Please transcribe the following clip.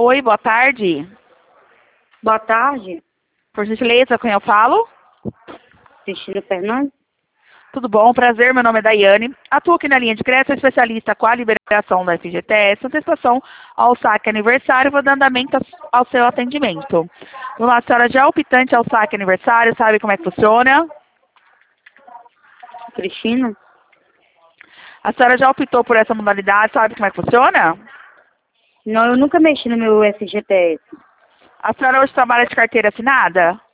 Oi, boa tarde. Boa tarde, Por gentileza, com quem eu falo? Cristina Fernandes. Tudo bom? Prazer, meu nome é Daiane. Atuo aqui na linha de crédito, sou especialista com a liberação da FGTS, antecipação ao saque aniversário, vou dando andamento ao seu atendimento. Vamos lá, a senhora já é optante ao saque aniversário, sabe como é que funciona? Cristina? A senhora já optou por essa modalidade, sabe como é que funciona? Não, eu nunca mexi no meu FGTS. A senhora hoje trabalha de carteira assinada?